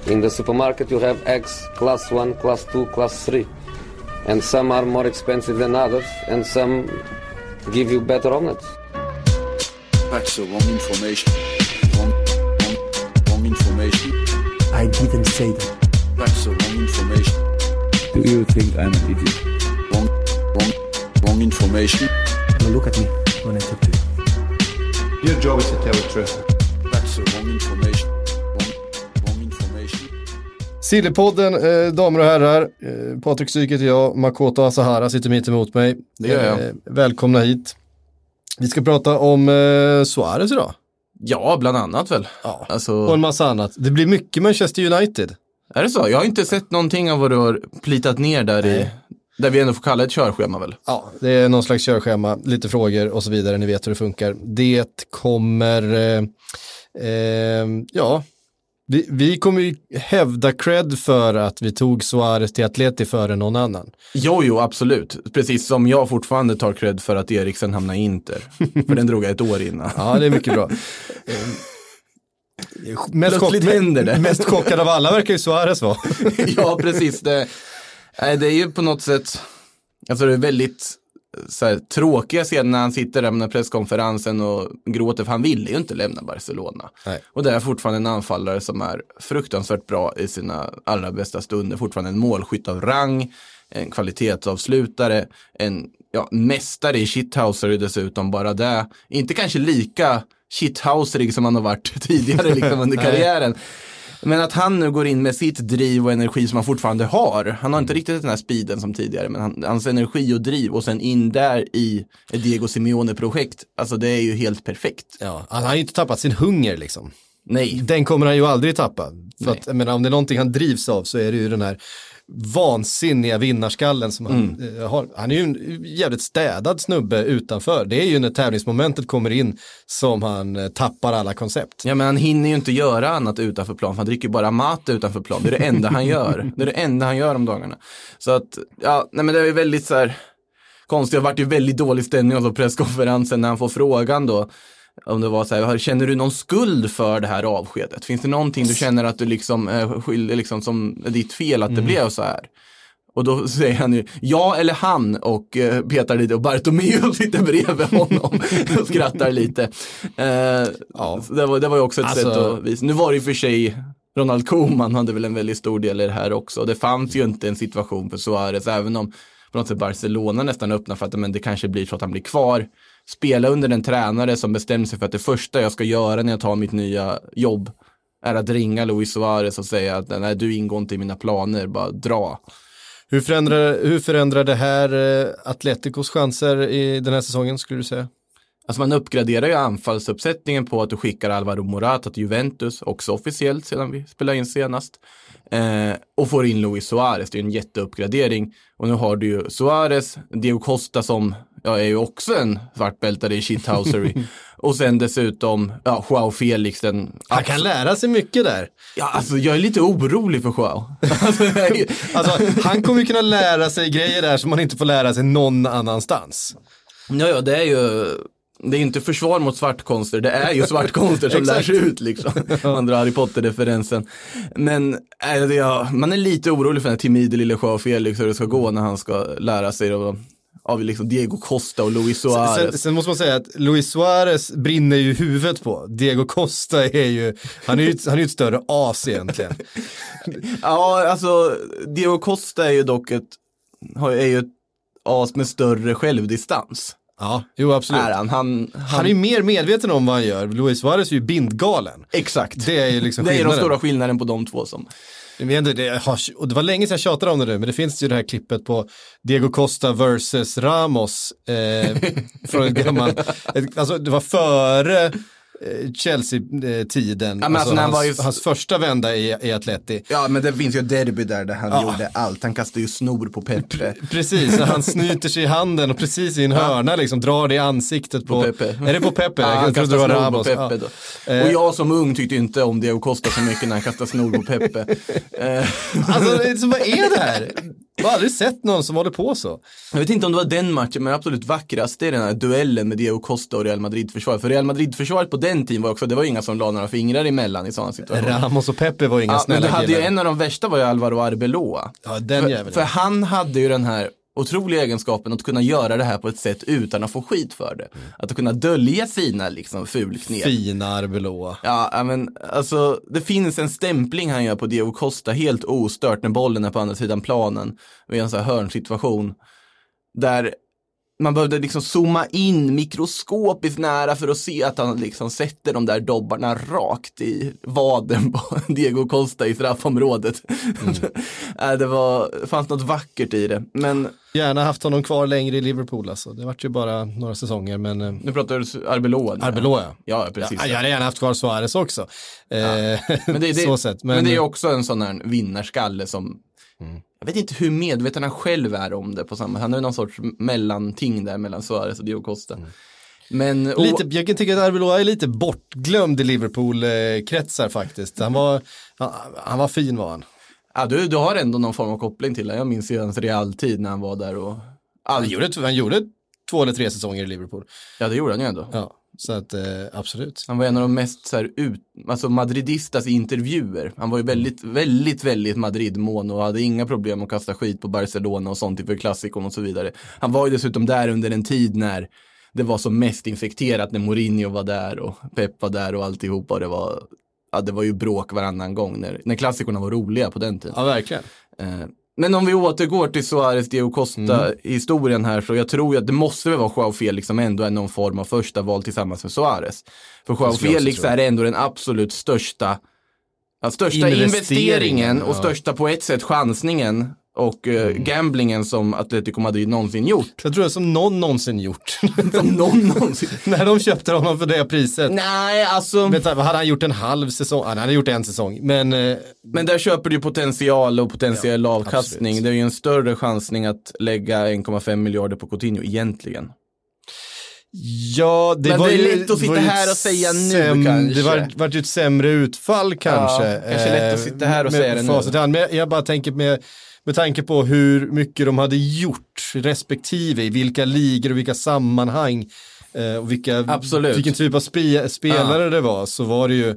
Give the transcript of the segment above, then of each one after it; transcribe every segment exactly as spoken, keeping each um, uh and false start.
In the supermarket you have eggs class one, class two, class three. And some are more expensive than others, and some give you better omelets. That's the wrong information. Wrong, wrong, wrong information. I didn't say that. That's the wrong information. Do you think I'm an idiot? Wrong, wrong, wrong information. Now look at me when I talk to you. Your job is to tell the truth. That's the wrong information. Wrong, wrong information. Sillypodden, eh, damer och herrar. Eh, Patrik Syk heter jag. Makoto Asahara sitter mitt emot mig. Det gör jag. Eh, välkomna hit. Vi ska prata om eh, Suarez idag. Ja, bland annat väl. Ja, alltså... och en massa annat. Det blir mycket Manchester United. Är det så? Jag har inte sett någonting av vad du har plitat ner där Nej. i... Där vi ändå får kalla ett körschema väl? Ja, det är någon slags körschema. Lite frågor och så vidare. Ni vet hur det funkar. Det kommer... Eh, eh, ja... Vi, vi kommer ju hävda cred för att vi tog Suarez till Atleti före någon annan. Jo, jo, absolut. Precis som jag fortfarande tar cred för att Eriksen hamnar i Inter. För den drog jag ett år innan. Ja, det är mycket bra. Mest, chock, det. mest chockad av alla verkar ju Suarez vara. Ja, precis. Det, det är ju på något sätt... Alltså det är väldigt... Så här, tråkiga scener när han sitter där med presskonferensen och gråter, för han ville ju inte lämna Barcelona. Nej. Och det är fortfarande en anfallare som är fruktansvärt bra i sina allra bästa stunder, fortfarande en målskytt av rang, en kvalitetsavslutare, en ja, mästare i shithousery dessutom, bara det. Inte kanske lika shithouserig som han har varit tidigare liksom under karriären. Men att han nu går in med sitt driv och energi som han fortfarande har. Han har inte riktigt den här speeden som tidigare, men han, hans energi och driv och sen in där i ett Diego Simeone-projekt. Alltså det är ju helt perfekt. Ja, han har ju inte tappat sin hunger liksom. Nej. Den kommer han ju aldrig tappa. För Nej. att, jag menar, om det är någonting han drivs av så är det ju den här vansinniga vinnarskallen som han mm. eh, har. Han är ju en jävligt städad snubbe utanför. Det är ju när tävlingsmomentet kommer in som han eh, tappar alla koncept. Ja, men han hinner ju inte göra annat utanför plan. För han dricker bara mat utanför plan. Det är det enda han gör. Det är det enda han gör om dagarna. Så att, ja, nej men det är ju väldigt så här konstigt. Det har varit ju väldigt dålig stämning på presskonferensen när han får frågan då. Om det var så här, känner du någon skuld för det här avskedet? Finns det någonting du känner att du liksom är skyldig, liksom som är ditt fel att det mm. blev så här? Och då säger han ju, ja eller han, och eh, petar lite, och Bartomeu sitter bredvid honom och skrattar lite. Eh, ja. Det, var, det var ju också ett alltså... sätt att visa. Nu var det ju för sig, Ronald Koeman hade väl en väldigt stor del i det här också. Det fanns ju inte en situation för Suarez, även om på något sätt Barcelona nästan öppnar för att men det kanske blir så att han blir kvar. Spela under en tränare som bestämmer sig för att det första jag ska göra när jag tar mitt nya jobb är att ringa Luis Suarez och säga att nej, du ingår inte i mina planer, bara dra. Hur förändrar, hur förändrar det här eh, Atleticos chanser i den här säsongen, skulle du säga? Alltså man uppgraderar ju anfallsuppsättningen på att du skickar Alvaro Morata till Juventus, också officiellt sedan vi spelade in senast. Eh, och får in Luis Suarez, det är en jätteuppgradering. Och nu har du ju Suarez, Diego Costa som ja, är ju också en svartbältare i shithousery. Och sen dessutom, ja, Joao Felix. Den, han kan lära sig mycket där. Ja, alltså jag är lite orolig för Joao. alltså, alltså, han kommer ju kunna lära sig grejer där som man inte får lära sig någon annanstans. Ja, ja, det är ju... Det är inte försvar mot svartkonster, det är ju svartkonster som lär sig ut liksom. Man drar Harry Potter-referensen. Men äh, ja, man är lite orolig för den här timide lille Joao Felix hur det ska gå när han ska lära sig av, av liksom Diego Costa och Luis Suarez. Sen, sen måste man säga att Luis Suarez brinner ju huvudet på. Diego Costa är ju, han är ju, han är ju ett större as egentligen. Ja, alltså Diego Costa är ju dock ett, är ju ett as med större självdistans. Ja, jo absolut. Är han, han, han... han är ju mer medveten om vad han gör. Luis Suarez är ju bindgalen. Exakt. Det är ju liksom det är skillnaden. den stora skillnaden på de två som... Det, det, och det var länge sedan jag tjatade om det nu, men det finns ju det här klippet på Diego Costa versus Ramos eh, från ett gammalt, ett, alltså det var före Chelsea-tiden, ja, alltså, alltså hans, var ju... hans första vända i, i Atleti. Ja, men det finns ju ett derby där, där han ja. gjorde allt. Han kastade ju snor på Pepe. Precis, han snyter sig i handen och precis i en ja. hörna liksom drar det i ansiktet på, på Pepe. Är det på Pepe? Ja, han kastade snor Ramos. på Pepe ja. då. Och jag som ung tyckte inte om Diego Costa så mycket när han kastade snor på Pepe. Alltså, så vad är det här? Jag har aldrig sett någon som håller på så. Jag vet inte om det var den matchen, men absolut vackrast är den här duellen med Diego Costa och Real Madrid-försvaret. För Real Madrid-försvaret på den tiden var också, det var ju inga som la några fingrar emellan i sådana situationer. Ramos och Pepe var inga ja, snälla men du hade killar. ju en av de värsta var ju Alvaro Arbeloa. Ja, den för, jäveln. för han hade ju den här otroliga egenskapen att kunna göra det här på ett sätt utan att få skit för det. Mm. Att kunna dölja sina liksom fulknep. Fina Arbeloa. Ja, men alltså det finns en stämpling han gör på Diego Costa helt ostört när bollen är på andra sidan planen vid en sån här hörnsituation där man behövde liksom zooma in mikroskopiskt nära för att se att han liksom sätter de där dobbarna rakt i vaden på Diego Costa i straffområdet. Mm. det var, fanns något vackert i det. Men gärna haft honom kvar längre i Liverpool alltså. Det var ju bara några säsonger, men... Nu pratar du Arbeloa. Arbeloa, ja. Ja, precis. Ja, jag hade gärna haft kvar Suarez också. Ja. Eh, men, det, det, så sätt. Men, men det är också en sån här vinnarskalle som... Mm. Jag vet inte hur medveten han själv är om det på samma. Han är någon sorts mellanting där mellan Suarez och Diego Costa. Mm. Men, och... lite, jag kan tycka att Arbeloa är lite bortglömd i Liverpool-kretsar faktiskt. Han var, han, han var fin var han. Ja, du, du har ändå någon form av koppling till det. Jag minns ju hans realtid när han var där. Och... Han, gjorde, han gjorde två eller tre säsonger i Liverpool. Ja, det gjorde han ju ändå. Ja. Så att, eh, absolut. Han var en av de mest så här, ut, alltså madridistas i intervjuer. Han var ju väldigt, väldigt, väldigt Madrid-mån och hade inga problem att kasta skit på Barcelona och sånt inför klassikon och så vidare. Han var ju dessutom där under en tid när det var som mest infekterat, när Mourinho var där och Pep var där och alltihopa. Och det var, ja, det var ju bråk varannan gång när, när klassikorna var roliga på den tiden. Ja, verkligen. Eh, Men om vi återgår till Suarez, Diego Costa-historien mm. här, så jag tror att det måste väl vara Joao Felix som ändå är någon form av första val tillsammans med Suarez. För Joao Felix är ändå den absolut största, ja, största investeringen, investeringen och ja. största på ett sätt chansningen och uh, mm. gamblingen som Atletico Madrid någonsin gjort. Jag tror det är som någon någonsin gjort. som någon någonsin. När de köpte honom för det priset. Nej, alltså. Men hade han gjort en halv säsong? Han hade gjort en säsong. Men, eh... men där köper du ju potential och potentiell ja, avkastning. Absolut. Det är ju en större chansning att lägga en komma fem miljarder på Coutinho egentligen. Ja, det men var det är ju, lätt att sitta här och säga nu säm, kanske. Det var, var ju ett sämre utfall kanske. Ja, kanske lätt att sitta här och med, säga det nu. Men jag, jag bara tänker med, med tanke på hur mycket de hade gjort respektive i vilka ligor och vilka sammanhang eh, och vilka, vilken typ av spe, spelare ja. det var, så var det ju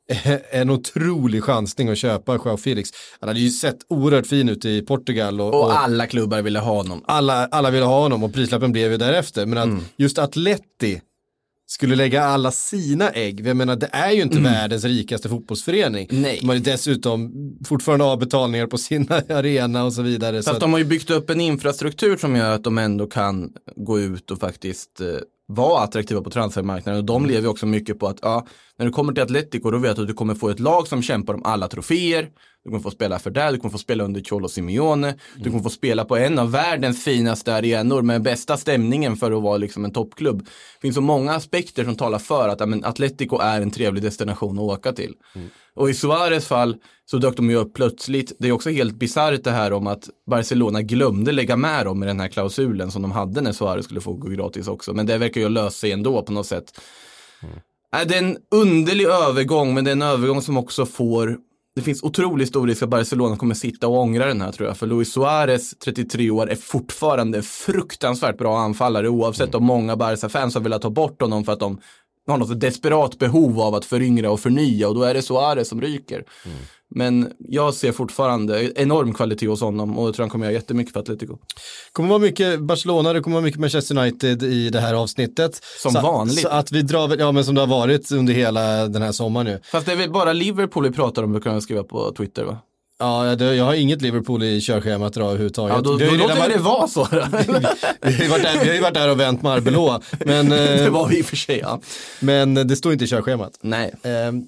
en otrolig chansning att köpa Joao Felix. Han hade ju sett oerhört fin ut i Portugal. Och, och, och alla klubbar ville ha honom. Alla, alla ville ha honom och prislappen blev ju därefter. Men att mm. just Atleti skulle lägga alla sina ägg. Jag menar, det är ju inte mm. världens rikaste fotbollsförening. Nej. De har ju dessutom fortfarande avbetalningar på sina arena och så vidare. Fast så att... de har ju byggt upp en infrastruktur som gör att de ändå kan gå ut och faktiskt... Eh... var attraktiva på transfermarknaden och de lever också mycket på att ja, när du kommer till Atletico då vet du att du kommer få ett lag som kämpar om alla troféer, du kommer få spela för det, du kommer få spela under Cholo Simeone, mm. du kommer få spela på en av världens finaste arenor med bästa stämningen för att vara liksom en toppklubb. Det finns så många aspekter som talar för att ja, men Atletico är en trevlig destination att åka till. Mm. Och i Suarez fall så dök de ju upp plötsligt. Det är också helt bizarrt det här om att Barcelona glömde lägga med dem i den här klausulen som de hade när Suarez skulle få gå gratis också. Men det verkar ju lösa sig ändå på något sätt. Mm. Äh, det är en underlig övergång, men det är en övergång som också får... Det finns otroligt stor risk att Barcelona kommer sitta och ångra den här tror jag. För Luis Suarez, trettiotre år, är fortfarande fruktansvärt bra anfallare oavsett mm. om många Barca-fans har velat ta bort honom för att de har något desperat behov av att föryngra och förnya och då är det Suarez som ryker. Mm. Men jag ser fortfarande enorm kvalitet hos honom och jag tror han kommer göra jättemycket för Atletico. Kommer vara mycket Barcelona, det kommer vara mycket Manchester United i det här avsnittet. Som så, vanligt. Så att vi drar, ja men som det har varit under hela den här sommaren nu. Fast det är väl bara Liverpool vi pratar om, vi kan skriva på Twitter va? Ja, det, jag har inget Liverpool i körschemat att dra överhuvudtaget. Ja, då, då låter mar- det vara så. vi, har varit där, vi har ju varit där och vänt med Arbeloa. Men, det var vi i och för sig, ja. Men det står inte i körschemat. Nej. Um,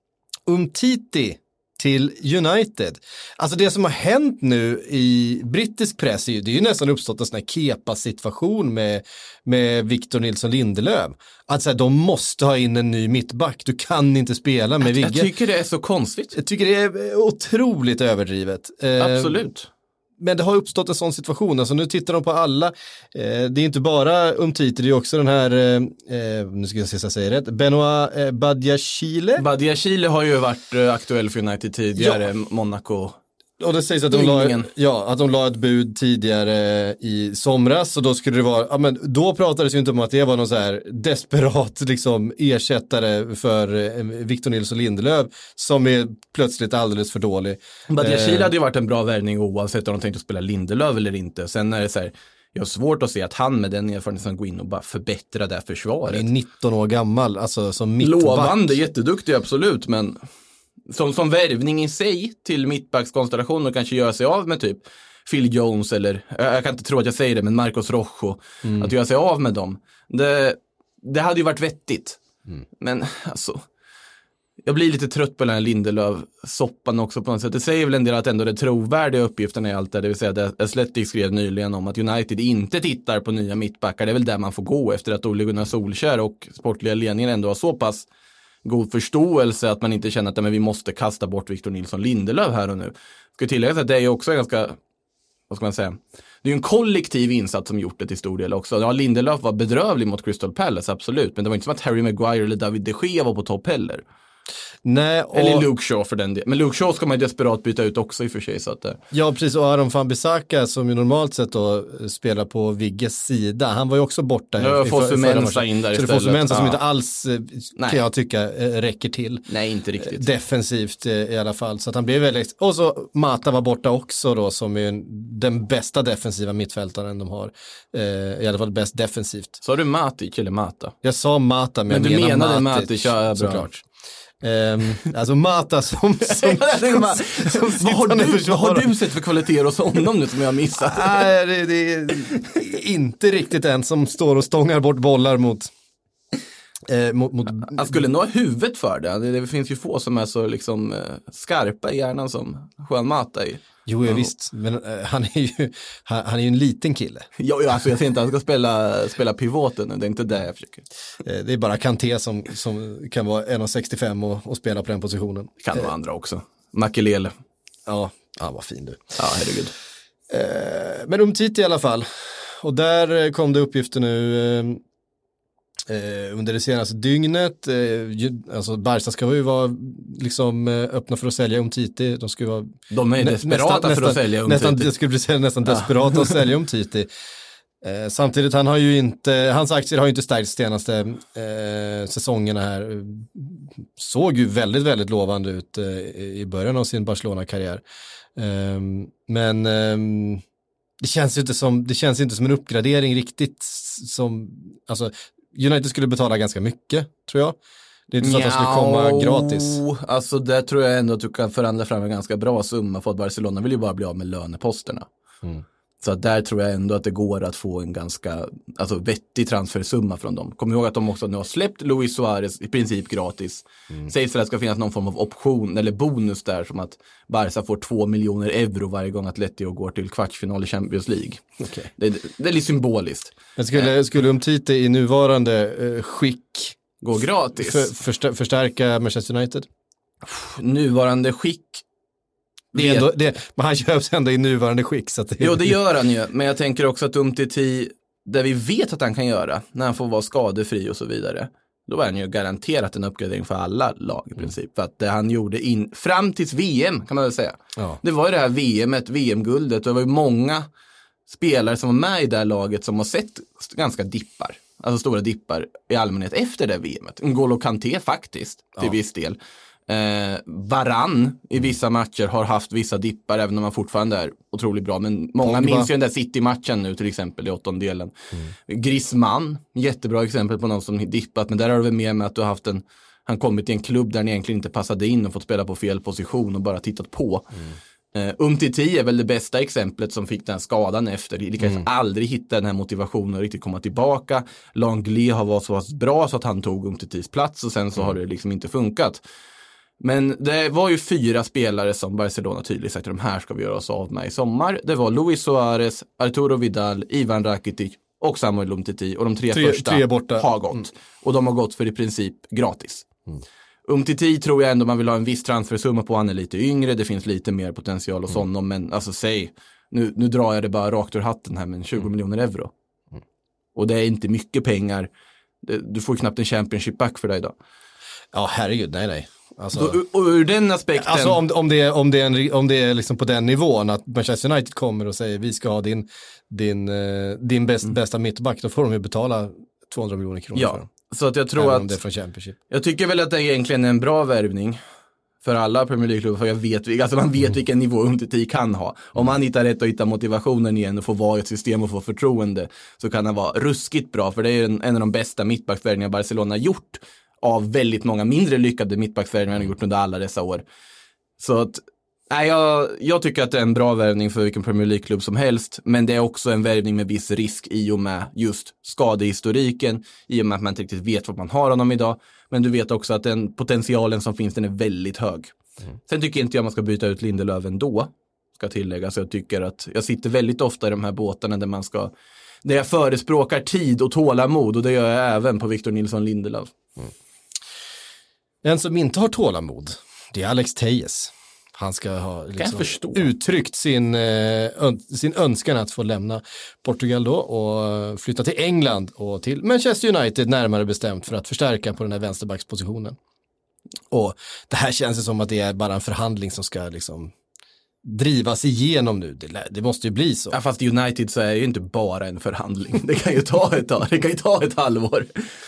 Umtiti till United. Alltså det som har hänt nu i brittisk press, är ju, det är ju nästan uppstått en sån här kepa-situation med, med Victor Nilsson Lindelöf. Att så här, de måste ha in en ny mittback. Du kan inte spela med Vigge. Jag tycker det är så konstigt. Jag tycker det är otroligt överdrivet. Absolut. Men det har uppstått en sån situation. Alltså nu tittar de på alla. Eh, det är inte bara Umtiti, det är också den här, eh, nu ska jag se så jag säger rätt, Benoit eh, Badiashile. Badiashile har ju varit eh, aktuell för United tidigare, ja. Monaco. Och det sägs att de, la, ja, att de la ett bud tidigare i somras och då skulle det vara, ja men då pratades ju inte om att det var någon så här desperat liksom ersättare för eh, Victor Nilsson Lindelöf som är plötsligt alldeles för dålig. Badiashile eh, hade ju varit en bra värvning oavsett om de tänkte spela Lindelöf eller inte. Sen är det så här, jag har svårt att se att han med den erfarenheten går in och bara förbättrar det här försvaret. Han är nitton år gammal, alltså som mittback. Lovande, jätteduktig absolut, men som, som värvning i sig till mittbackskonstellationer kanske göra sig av med typ Phil Jones eller, jag kan inte tro att jag säger det, men Marcos Rojo, mm. att göra sig av med dem. Det, det hade ju varit vettigt. Mm. Men alltså, jag blir lite trött på den här Lindelöf-soppan också på något sätt. Det säger väl en del att ändå det trovärdiga uppgiften är allt det, det vill säga det Athletic skrev nyligen om att United inte tittar på nya mittbackar. Det är väl där man får gå efter att Ole Gunnar Solskjær och sportliga ledningen ändå har så pass god förståelse att man inte känner att men vi måste kasta bort Victor Nilsson Lindelöf här och nu. Ska tillägga att det är också ganska, vad ska man säga, det är ju en kollektiv insats som gjort det till stor del också. Ja, Lindelöf var bedrövlig mot Crystal Palace, absolut, men det var inte som att Harry Maguire eller David de Gea var på topp heller. Nej, och... Eller Luke Shaw för den delen. Men Luke Shaw ska man ju desperat byta ut också i och för sig. Så att, ja, precis. Och Aron Wan-Bissaka som ju normalt sett då spelar på Vigges sida. Han var ju också borta. Nu får Fosu-Mensah in där istället. Så det får Fosu-Mensah som inte alls, Nej. kan jag tycka, räcker till. Nej, inte riktigt. Defensivt i alla fall. Så att han blev väldigt... Och så Mata var borta också då, som är den bästa defensiva mittfältaren de har. I alla fall bäst defensivt. Sa du Matic eller Mata? Jag sa Mata, men, men jag du menar menade Matic, Matic, ja, såklart. Um, alltså Mata som, som, som, som vad, har du, vad har du sett för kvaliteter hos honom nu som jag har missat? Nej, det, det är inte riktigt en som står och stångar bort bollar mot, eh, mot, mot... Han skulle nog ha huvudet för det. det. Det finns ju få som är så liksom, skarpa i hjärnan som Juan Mata är. Jo, ja, visst, men uh, han är ju han, han är ju en liten kille. Ja, ja alltså jag säger inte att han ska spela, spela pivoten, det är inte det jag försöker. Uh, det är bara Kanté som, som kan vara en komma sextiofem och, och spela på den positionen. Kan vara uh, andra också. Makelele. Ja, ja, vad fin du. Ja, herregud. Uh, men Umtiti i alla fall. Och där kom det uppgifter nu uh, Eh, under det senaste dygnet, eh, alltså Barca ska ju vara liksom eh, öppna för att sälja Umtiti. De ska vara De är desperata nästan, för att sälja Umtiti. Nästan, det skulle bli nästan desperata att sälja Umtiti. Eh, samtidigt han har ju inte, hans aktier har ju inte stärkt senaste eh, säsongerna här. Såg ju väldigt, väldigt lovande ut eh, i början av sin Barcelona-karriär. Eh, men eh, det känns ju inte som, det känns inte som en uppgradering riktigt som, alltså United skulle betala ganska mycket, tror jag. Det är inte så att de skulle komma gratis. Alltså där tror jag ändå att du kan förhandla fram en ganska bra summa, för att Barcelona vill ju bara bli av med löneposterna. Mm. Så att där tror jag ändå att det går att få en ganska alltså, vettig transfersumma från dem. Kom ihåg att de också nu har släppt Luis Suarez i princip gratis. Mm. Sägs att det ska finnas någon form av option eller bonus där, som att Barca får två miljoner euro varje gång att Atletico går till kvartsfinal i Champions League. Okay. Det, det, det är lite symboliskt. Men skulle, skulle Umtiti i nuvarande eh, skick gå gratis? För, förstär, förstärka Manchester United? Nuvarande skick? Det är ändå, det, men han köps ändå i nuvarande skick. Så att det... Jo, det gör han ju. Men jag tänker också att Umtiti, där vi vet att han kan göra, när han får vara skadefri och så vidare, då var han ju garanterat en uppgradering för alla lag i princip. Mm. För att det han gjorde in, fram tills V M kan man väl säga. Ja. Det var ju det här V M-et, V M-guldet, och det var ju många spelare som var med i det här laget som har sett ganska dippar. Alltså stora dippar i allmänhet efter det V M-et. N'Golo Kanté faktiskt, till ja. viss del. Eh, Varann i vissa matcher har haft vissa dippar, även om han fortfarande är otroligt bra, men många Pogba. minns ju den där City-matchen nu till exempel i åttondelen. Mm. Griezmann, jättebra exempel på någon som dippat, men där har det väl med med att du har haft en, han kommit till en klubb där han egentligen inte passade in och fått spela på fel position och bara tittat på. Mm. Uh, Umtiti är väl det bästa exemplet som fick den skadan efter. Lyckades mm. aldrig hitta den här motivationen och riktigt komma tillbaka. Langley har varit så pass bra så att han tog Umtitis plats, och sen så mm. har det liksom inte funkat. Men det var ju fyra spelare som Barcelona tydligt sagt att de här ska vi göra oss av med i sommar. Det var Luis Suarez, Arturo Vidal, Ivan Rakitic och Samuel Umtiti. Och de tre, tre första tre borta. har gått. Mm. Och de har gått för i princip gratis. Mm. Umtiti tror jag ändå man vill ha en viss transfersumma på. Han är lite yngre, det finns lite mer potential hos mm. honom. Men alltså säg, nu, nu drar jag det bara rakt ur hatten här, men tjugo mm. miljoner euro. Mm. Och det är inte mycket pengar. Du får knappt en Championship back för dig idag. Ja, herregud, nej, nej. Alltså, och, och ur den aspekten... Alltså om, om det är, om det är, en, om det är liksom på den nivån att Manchester United kommer och säger vi ska ha din, din, din bäst, mm. bästa mittback, då får de ju betala tvåhundra miljoner kronor ja, för dem. Så att jag tror Även att... om det är från Championship. Jag tycker väl att det egentligen är en bra värvning för alla Premier League-klubbar, för jag vet, alltså man vet vilken nivå Umtiti kan ha. Om han hittar rätt och hittar motivationen igen och får vara i ett system och få förtroende, så kan han vara ruskigt bra, för det är en, en av de bästa mittbacksvärvningar Barcelona gjort av väldigt många mindre lyckade mittbacksvärvningar han gjort under alla dessa år. Så att, nej, jag, jag tycker att det är en bra värvning för vilken Premier League-klubb som helst, men det är också en värvning med viss risk i och med just skadehistoriken, i och med att man inte riktigt vet vad man har honom idag, men du vet också att den potentialen som finns, den är väldigt hög. Mm. Sen tycker inte jag man ska byta ut Lindelöf ändå, ska tilläggas. Jag tycker att jag sitter väldigt ofta i de här båtarna där man ska, där jag förespråkar tid och tålamod, och det gör jag även på Victor Nilsson Lindelöf. Mm. En som inte har tålamod, det är Alex Telles. Han ska ha liksom uttryckt sin, ö, sin önskan att få lämna Portugal då och flytta till England och till Manchester United närmare bestämt, för att förstärka på den här vänsterbackspositionen. Och det här känns det som att det är bara en förhandling som ska liksom drivas igenom nu. Det, det måste ju bli så. Ja, fast i United så är det ju inte bara en förhandling. Det kan ju ta ett tag. Det kan ju ta ett halvår.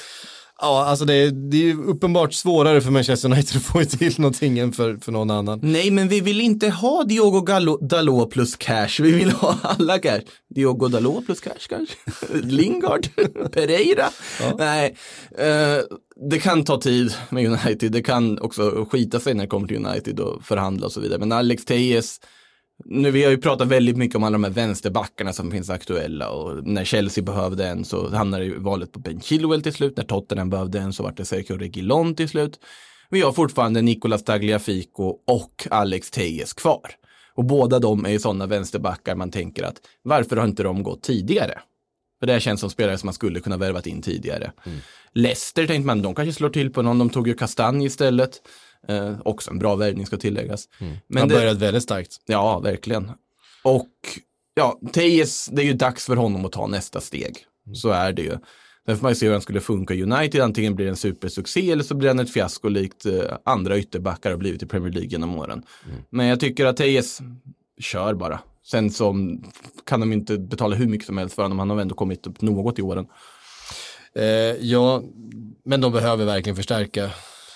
Ja, alltså det är, det är ju uppenbart svårare för Manchester United att få till någonting än för, för någon annan. Nej, men vi vill inte ha Diogo Gallo, Dalot plus cash. Vi vill ha alla cash. Diogo Dalot plus cash kanske. Lingard, Pereira. Ja. Nej, eh, det kan ta tid med United. Det kan också skita sig när det kommer till United och förhandla och så vidare. Men Alex Telles, nu vi har ju pratat väldigt mycket om alla de här vänsterbackarna som finns aktuella, och när Chelsea behövde en så hamnade ju valet på Ben Chilwell till slut. När Tottenham behövde en så var det Sergio Reguilón till slut. Vi har fortfarande Nicolas Tagliafico och Alex Telles kvar. Och båda de är ju sådana vänsterbackar man tänker att varför har inte de gått tidigare? För det här känns som spelare som man skulle kunna värvat in tidigare. Mm. Leicester tänkte man, de kanske slår till på någon, de tog ju Kastanje istället. Eh, också en bra värvning ska tilläggas. Mm. Men han började väldigt starkt. Ja, verkligen. Och ja, Telles, det är ju dags för honom att ta nästa steg. Mm. Så är det ju. Sen får man ju se hur han skulle funka i United. Antingen blir det en supersuccé eller så blir han ett fiasko likt eh, andra ytterbackar har blivit i Premier League genom åren. Mm. Men jag tycker att Telles kör bara. Sen så kan de inte betala hur mycket som helst för honom. Han har ändå kommit upp något i åren. Eh, ja, men de behöver verkligen förstärka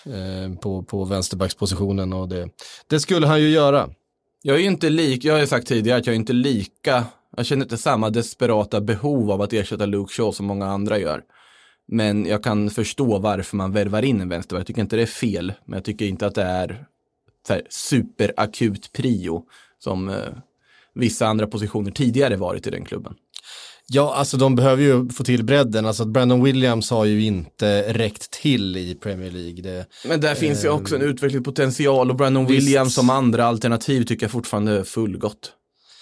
på, på vänsterbackspositionen, och det, det skulle han ju göra. Jag är ju inte lik, jag har ju sagt tidigare att jag är inte lika, jag känner inte samma desperata behov av att ersätta Luke Shaw som många andra gör. Men jag kan förstå varför man värvar in en vänsterback. Jag tycker inte det är fel, men jag tycker inte att det är så här superakut prio som eh, vissa andra positioner tidigare varit i den klubben. Ja, alltså de behöver ju få till bredden. Alltså Brandon Williams har ju inte räckt till i Premier League. Det, Men där eh, finns ju också en utvecklingspotential, och Brandon visst. Williams som andra alternativ tycker jag fortfarande är fullgott.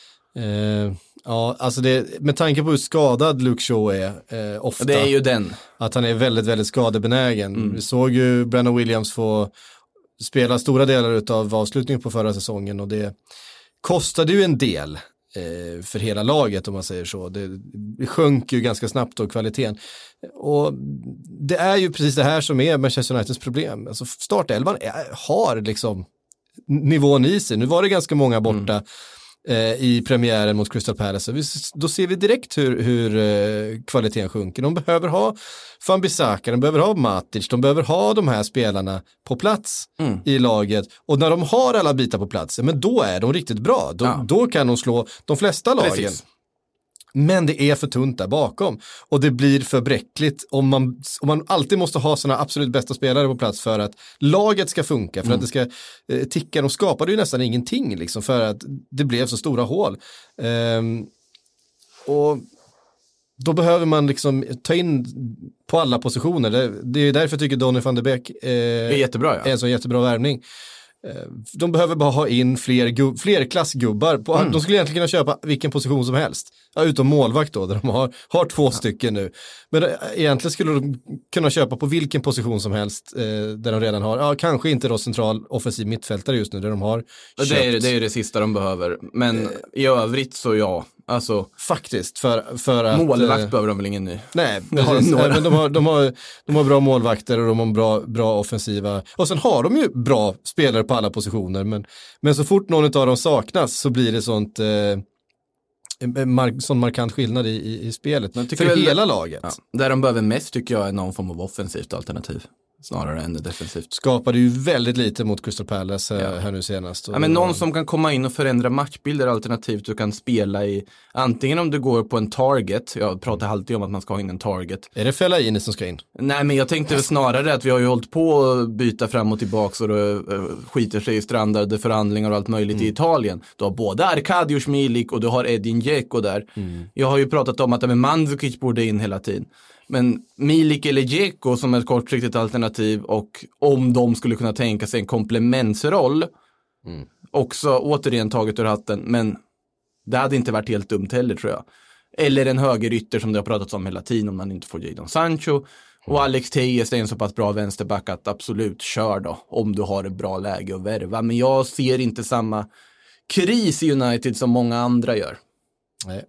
Eh, ja, alltså det, med tanke på hur skadad Luke Shaw är eh, ofta. Det är ju den. Att han är väldigt, väldigt skadebenägen. Mm. Vi såg ju Brandon Williams få spela stora delar av avslutningen på förra säsongen, och det kostade ju en del för hela laget, om man säger så. Det, det sjönk ju ganska snabbt då, kvaliteten. Och det är ju precis det här som är Manchester Uniteds problem. Alltså startelvan är, har liksom nivån i sig. Nu var det ganska många borta mm. eh, i premiären mot Crystal Palace. Vi, då ser vi direkt hur, hur eh, kvaliteten sjunker. De behöver ha Van Bissaka, de behöver ha Matic, de behöver ha de här spelarna på plats mm. i laget. Och när de har alla bitar på plats, men då är de riktigt bra. Då, ja. då kan de slå de flesta lagen. Precis. Men det är för tunt där bakom. Och det blir för bräckligt om man, om man alltid måste ha sina absolut bästa spelare på plats för att laget ska funka. För mm. att det ska eh, ticka. De skapade ju nästan ingenting liksom, för att det blev så stora hål. Ehm, och då behöver man liksom ta in på alla positioner. Det, det är därför jag tycker Donny van de Beek eh, är jättebra, ja. är en så jättebra värvning. De behöver bara ha in fler, gub- fler klassgubbar. På, mm. De skulle egentligen kunna köpa vilken position som helst. Ja, utom målvakt då, där de har, har två ja. stycken nu. Men äh, egentligen skulle de kunna köpa på vilken position som helst äh, där de redan har. Ja, kanske inte då central offensiv mittfältare just nu, där de har det är, det är det sista de behöver. Men äh, i övrigt så ja, Alltså, faktiskt. För, för att, målvakt eh, behöver de väl ingen ny? Nej, Det har de precis. några. Men de, har, de, har, de har bra målvakter och de har bra, bra offensiva. Och sen har de ju bra spelare på alla positioner. Men, men så fort någon av dem saknas så blir det sånt, eh, en mark, sån markant skillnad i, i, i spelet. Men tycker för väl- hela laget. Ja. Där de behöver mest tycker jag är någon form av offensivt alternativ. Snarare än defensivt. Skapade ju väldigt lite mot Crystal Palace eh, Ja. här nu senast. Och Ja, men det var- någon som kan komma in och förändra matchbilder alternativt du kan spela i, antingen om du går på en target, jag pratar alltid om att man ska ha in en target. Är det Fellaini som ska in? Nej, men jag tänkte väl snarare att vi har ju hållit på att byta fram och tillbaka och det uh, skiter sig i strandade förhandlingar och allt möjligt Mm. i Italien. Du har både Arkadiusz Milik och du har Edin Dzeko där. Mm. Jag har ju pratat om att även Mandzukic borde in hela tiden. Men Milik eller Dzeko som ett kortsiktigt alternativ och om de skulle kunna tänka sig en komplementsroll Mm. också återigen taget ur hatten, men det hade inte varit helt dumt heller tror jag. Eller en högerytter som det har pratats om hela tiden om man inte får Jadon Sancho. Och Alex Tejes är en så pass bra vänsterback att absolut kör då om du har ett bra läge att värva. Men jag ser inte samma kris i United som många andra gör. Nej.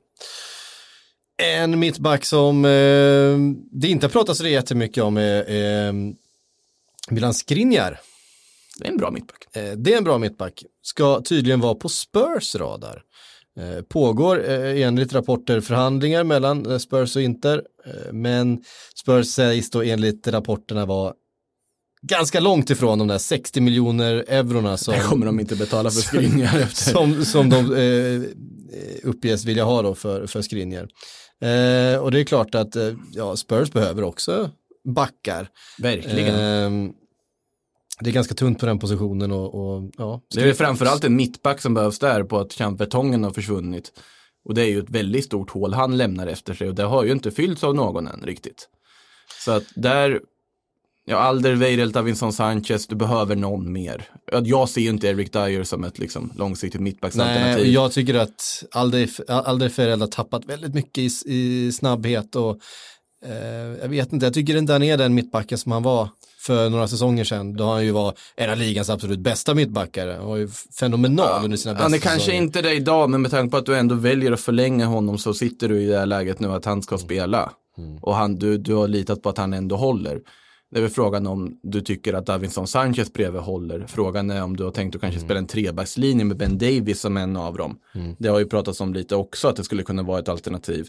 En mittback som eh, det inte har pratats så jättemycket om är eh, Milan Skriniar. Det är en bra mittback. Eh, det är en bra mittback. Ska tydligen vara på Spurs radar. Eh, pågår eh, enligt rapporter förhandlingar mellan eh, Spurs och Inter. Eh, men Spurs sägs då enligt rapporterna vara ganska långt ifrån de där sextio miljoner eurona som, Det kommer de inte betala för Skriniar efter. som, som de eh, uppges vilja ha då för, för Skriniar. Eh, och det är klart att eh, ja, Spurs behöver också backar. Verkligen. Eh, det är ganska tunt på den positionen och, och ja. Det är framförallt en mittback som behövs där på att Champertongen har försvunnit. Och det är ju ett väldigt stort hål han lämnar efter sig och det har ju inte fyllts av någon än riktigt. Så att där, ja, Alderweireld, Davinson Sanchez, du behöver någon mer. Jag ser ju inte Eric Dyer som ett liksom långsiktigt mittbacksalternativ. Nej, jag tycker att Alderweireld har tappat väldigt mycket i, i snabbhet och eh, jag vet inte, jag tycker inte han är den mittbacken som han var för några säsonger sedan, då han ju var en av ligans absolut bästa mittbackare. Han var ju fenomenal Ja, under sina bästa han är kanske säsonger. inte det idag, men med tanke på att du ändå väljer att förlänga honom så sitter du i det här läget nu att han ska spela. Mm. Och han, du, du har litat på att han ändå håller. Det är väl frågan om du tycker att Davinson Sanchez bredvid håller. Frågan är om du har tänkt att kanske Mm. spela en trebackslinje med Ben Davies som en av dem. Mm. Det har ju pratats om lite också att det skulle kunna vara ett alternativ.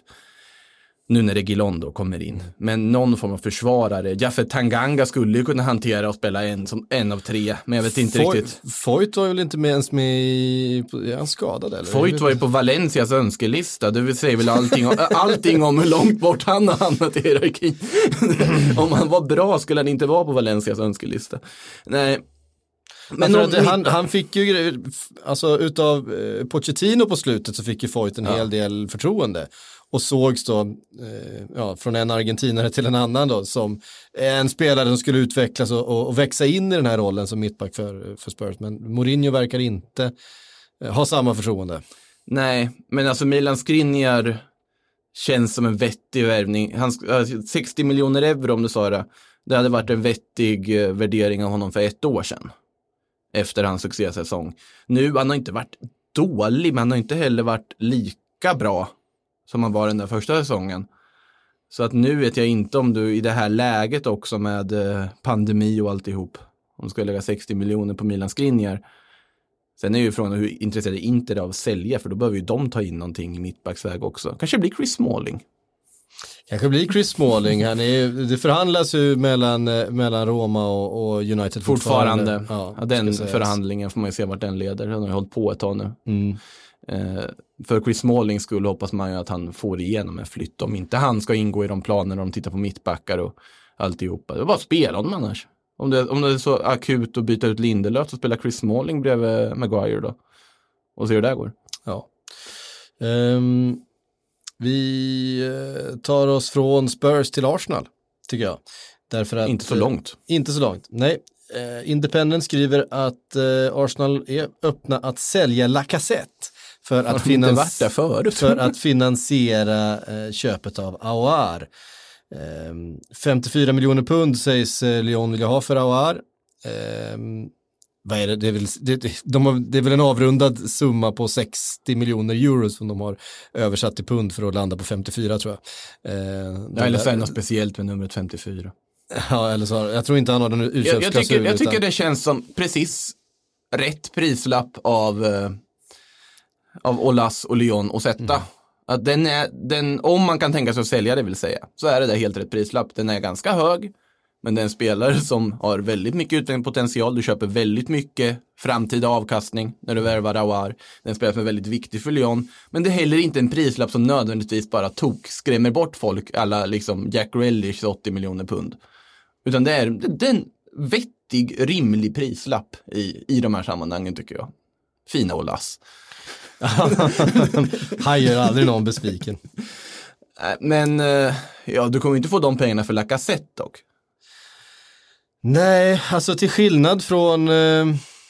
Nu när Reguilon då kommer in. Men någon form av försvarare. Jaffe Tanganga skulle ju kunna hantera och spela en, som en av tre. Men jag vet inte Foy- riktigt. Foyt var väl inte med ens med i, är han skadad eller? Foyt var ju på Valencias önskelista. Det vill säga väl allting om, allting om hur långt bort han har hamnat i hierarkin. Om han var bra skulle han inte vara på Valencias önskelista. Nej. Men någon- att han, han fick ju grejer, alltså utav eh, Pochettino på slutet så fick ju Foyt en Ja. hel del förtroende och sågs då eh, ja, från en argentinare till en annan då som en spelare som skulle utvecklas och, och, och växa in i den här rollen som mittback för, för Spurs, men Mourinho verkar inte eh, ha samma förtroende. Nej, men alltså Milan Skriniar känns som en vettig värvning. Han, sk- sextio miljoner euro om du sa det. Det hade varit en vettig eh, värdering av honom för ett år sedan. Efter hans succésäsong. Nu, han har inte varit dålig, men han har inte heller varit lika bra som han var den där första säsongen. Så att nu vet jag inte om du i det här läget också med eh, pandemi och alltihop, om du ska lägga sextio miljoner på Milan Skriniar. Sen är ju frågan hur intresserade Inter är av att sälja, för då behöver ju de ta in någonting i mittbacksväg också. Kanske blir Chris Smalling. Kanske blir Chris Smalling, han är, det förhandlas ju mellan, eh, mellan Roma och, och United fortfarande. Fortfarande. Ja, Ja, den ska sägas. förhandlingen får man ju se vart den leder. Den har ju hållit på ett tag nu. Mm. Eh, för Chris Smalling skulle hoppas man ju att han får igenom en flytt. Om inte han ska ingå i de planerna när de tittar på mittbackar och alltihopa. Det var bara spela honom annars. Om det, om det är så akut att byta ut Lindelöf så spelar Chris Smalling bredvid Maguire då. Och se hur det går. Ja. Ehm, vi eh, tar oss från Spurs till Arsenal, tycker jag. Därför att, Inte så eh, långt. Inte så långt, nej. Eh, Independent skriver att eh, Arsenal är öppna att sälja Lacazette för att, Har de inte finans- varit där förut? för att finansiera eh, köpet av Aouar. Eh, femtiofyra miljoner pund sägs eh, Lyon vilja ha för Aouar. Eh, vad är det? Det är väl, det, de har, det är väl en avrundad summa på sextio miljoner euro som de har översatt till pund för att landa på femtiofyra tror jag. Eh, ja, eller så är det något speciellt med numret femtiofyra. Ja, eller så. Jag tror inte han har den utköpsklausul. Jag, jag, tycker, jag tycker utan... det känns som precis rätt prislapp av, eh, av Olas och Lyon att sätta. Mm. Att den är, den, om man kan tänka sig att sälja det vill säga, så är det där helt rätt prislapp. Den är ganska hög, men det är en spelare som har väldigt mycket utvecklingspotential. Du köper väldigt mycket framtida avkastning när du värvar Aouar. Den spelare som är väldigt viktig för Lyon. Men det är heller inte en prislapp som nödvändigtvis bara tok skrämmer bort folk, alla liksom Jack Grealish åttio miljoner pund. Utan det är, det är en vettig, rimlig prislapp i, i de här sammanhangen tycker jag. Fina Olas. Hajar aldrig någon besviken. Men ja, du kommer inte få de pengarna för Lacazette dock. Nej, alltså till skillnad från eh,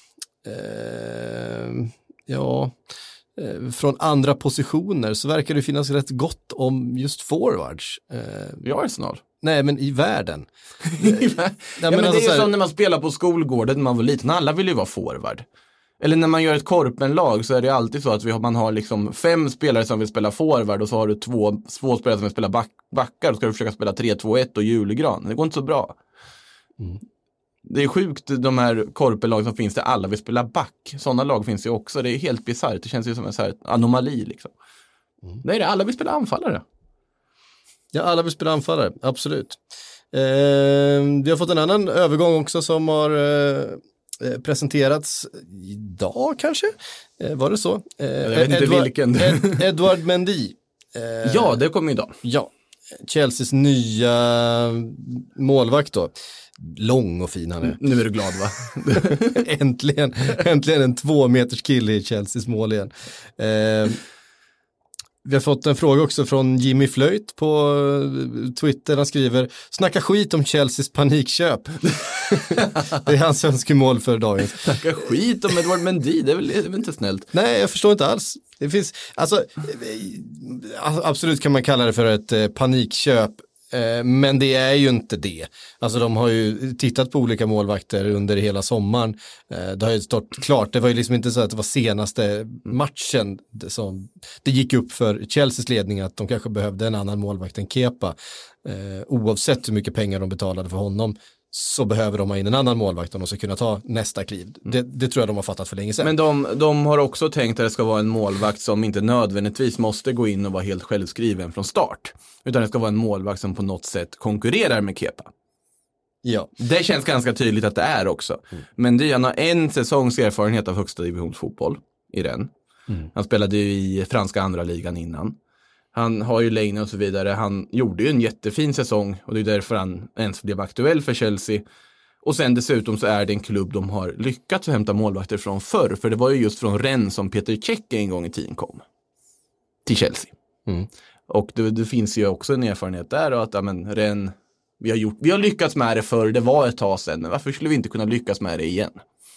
eh, ja, eh, från andra positioner så verkar det finnas rätt gott om just forwards. Eh, I Arsenal. Nej, men i världen. Nej, men, ja, men alltså det är ju som när man spelar på skolgården när man var liten. Alla vill ju vara forward. Eller när man gör ett korpenlag så är det alltid så att vi har, man har liksom fem spelare som vill spela forward och så har du två, två spelare som vill spela back, backar och ska du försöka spela tre två ett och julgran. Det går inte så bra. Mm. Det är sjukt de här korpenlag som finns där alla vill spela back. Sådana lag finns ju också. Det är helt bisarrt. Det känns ju som en så här anomali liksom. Mm. Det är det, alla vill spela anfallare. Ja, alla vill spela anfallare, absolut. Eh, vi har fått en annan övergång också som har eh, presenterats idag kanske. Eh, var det så? Eh, Jag vet inte Edward, vilken. Ed, Edward Mendy. Eh, ja, det kommer idag. Ja, Chelseas nya målvakt då. Lång och fin han är. Nu är du glad va? äntligen, äntligen en två meters kille i Chelseas mål igen. Eh, vi har fått en fråga också från Jimmy Flöjt på Twitter. Han skriver, snacka skit om Chelseas panikköp. Det är hans önskemål för dagen. Snacka skit om Edward Mendy, det är väl, det är väl inte snällt? Nej, jag förstår inte alls. Det finns, alltså, absolut kan man kalla det för ett panikköp. Men det är ju inte det. Alltså de har ju tittat på olika målvakter under hela sommaren. Det har ju stått klart. Det var ju liksom inte så att det var senaste matchen som det gick upp för Chelseas ledning att de kanske behövde en annan målvakt än Kepa. Oavsett hur mycket pengar de betalade för honom så behöver de ha in en annan målvakt om de ska kunna ta nästa kliv. Det, det tror jag de har fattat för länge sedan. Men de, de har också tänkt att det ska vara en målvakt som inte nödvändigtvis måste gå in och vara helt självskriven från start. Utan det ska vara en målvakt som på något sätt konkurrerar med Kepa. Ja. Det känns ganska tydligt att det är också. Mm. Men det är han har en säsongs erfarenhet av högsta divisionsfotboll i den. Mm. Han spelade ju i franska andra ligan innan. Han har ju längre och så vidare. Han gjorde ju en jättefin säsong och det är därför han ens blev aktuell för Chelsea. Och sen dessutom så är det en klubb de har lyckats hämta målvakter från förr. För det var ju just från Rennes som Peter Cech en gång i tiden kom till Chelsea. Mm. Och det, det finns ju också en erfarenhet där och att ja, men, Rennes, vi har, gjort, vi har lyckats med det förr, det var ett tag sedan. Men varför skulle vi inte kunna lyckas med det igen?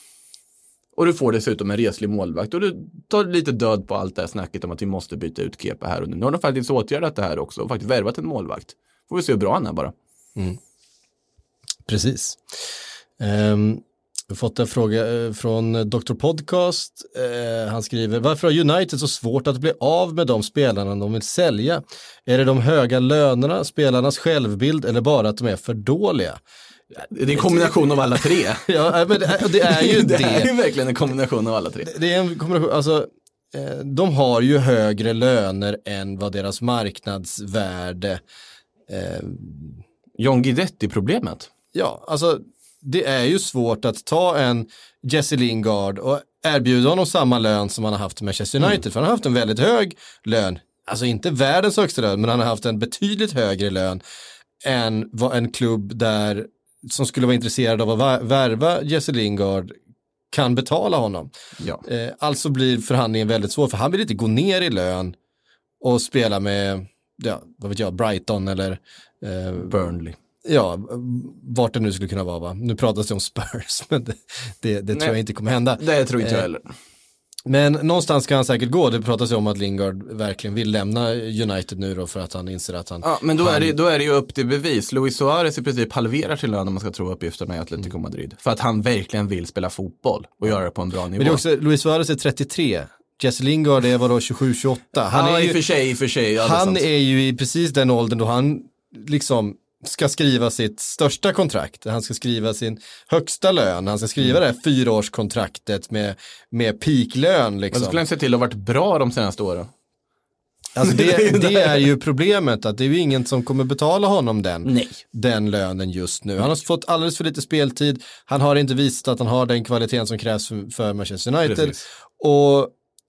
Och du får dessutom en reslig målvakt och du tar lite död på allt det här snacket om att vi måste byta ut Kepa här och nu. Nu har de faktiskt åtgärdat det här också och faktiskt värvat en målvakt. Får vi se hur bra han är bara. Mm. Precis. Um, vi har fått en fråga uh, från doktor Podcast. Uh, han skriver, varför har United så svårt att bli av med de spelarna de vill sälja? Är det de höga lönerna, spelarnas självbild eller bara att de är för dåliga? Det är en kombination av alla tre. Ja, men det, det är ju det. Det är ju verkligen en kombination av alla tre. Det, det är en kombination, alltså eh, de har ju högre löner än vad deras marknadsvärde eh, John Guidetti-problemet. Ja, alltså det är ju svårt att ta en Jesse Lingard och erbjuda honom samma lön som han har haft med Manchester United. Mm. För han har haft en väldigt hög lön. Alltså inte världens högsta lön, men han har haft en betydligt högre lön än vad en klubb där som skulle vara intresserad av att värva Jesse Lingard kan betala honom. Ja. Eh, alltså blir förhandlingen väldigt svår, för han vill inte gå ner i lön och spela med, ja, vad vet jag, Brighton eller eh, Burnley. Ja, vart det nu skulle kunna vara, va? Nu pratas det om Spurs, men det, det, det tror jag inte kommer hända. Det tror inte jag heller. Men någonstans ska han säkert gå. Det pratas ju om att Lingard verkligen vill lämna United nu då för att han inser att han... Ja, men då, han... är det, då är det ju upp till bevis. Luis Suarez i princip halverar sin lön om man ska tro uppgifterna i Atletico Madrid. För att han verkligen vill spela fotboll och göra det på en bra nivå. Men det är också, Luis Suarez är trettiotre. Jesse Lingard är vadå tjugosju tjugoåtta. Han ja, är ju, i och för sig, i och för sig. Ja, han är, är ju i precis den åldern då han liksom ska skriva sitt största kontrakt. Han ska skriva sin högsta lön. Han ska skriva mm. det här fyraårskontraktet med, med peaklön. Liksom. Och så skulle han se till att ha varit bra de senaste åren. Alltså det, det är ju problemet, att det är ju ingen som kommer betala honom den, Nej. den lönen just nu. Han har fått alldeles för lite speltid. Han har inte visat att han har den kvaliteten som krävs för, för Manchester United. Precis. Och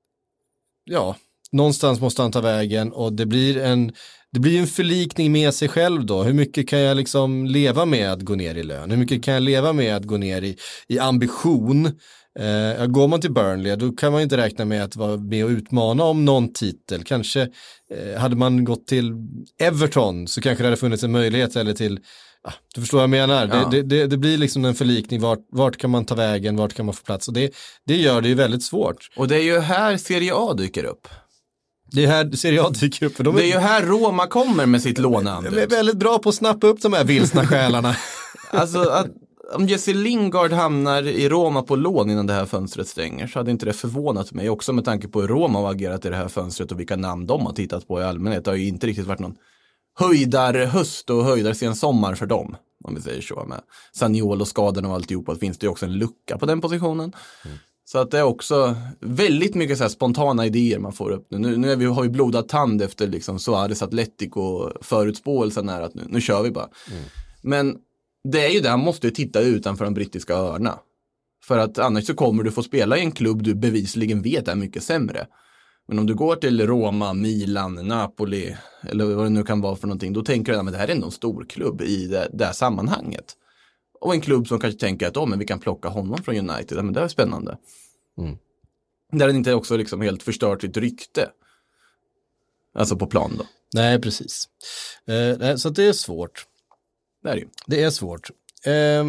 ja, någonstans måste han ta vägen och det blir en Det blir en förlikning med sig själv då. Hur mycket kan jag liksom leva med att gå ner i lön? Hur mycket kan jag leva med att gå ner i, i ambition? Eh, går man till Burnley, då kan man inte räkna med att vara med och utmana om någon titel. Kanske eh, hade man gått till Everton så kanske det hade funnits en möjlighet, eller till, ah, du förstår vad jag menar. Ja. Det, det, det blir liksom en förlikning. Vart, vart kan man ta vägen? Vart kan man få plats? Och det, det gör det ju väldigt svårt. Och det är ju här Serie A dyker upp. Det är här Serie A dyker upp. För de är, det är ju här Roma kommer med sitt låneanbud. De är väldigt bra på att snappa upp de här vilsna själarna. Alltså, att, om Jesse Lingard hamnar i Roma på lån innan det här fönstret stänger, så hade inte det förvånat mig. Också med tanke på hur Roma har agerat i det här fönstret och vilka namn de har tittat på i allmänhet. Det har ju inte riktigt varit någon höjdar höst och höjdar sen sommar för dem, om vi säger så. Med Zaniolo, skadorna och alltihopa, finns det ju också en lucka på den positionen. Mm. Så att det är också väldigt mycket så här spontana idéer man får upp. Nu, nu är vi, har vi blodat tand efter liksom Suarez Atletico förutspåelsen är att nu, nu kör vi bara. Mm. Men det är ju det, han måste ju titta utanför de brittiska öarna. För att annars så kommer du få spela i en klubb du bevisligen vet är mycket sämre. Men om du går till Roma, Milan, Napoli eller vad det nu kan vara för någonting, då tänker du att det här är ändå en stor klubb i det, det här sammanhanget. Och en klubb som kanske tänker att oh, men vi kan plocka honom från United. Ja, men det är spännande. Mm. Där den inte också liksom helt förstört sitt rykte. Alltså på plan då. Nej, precis. Eh, så det är svårt. Det är det ju. Det är svårt. Eh,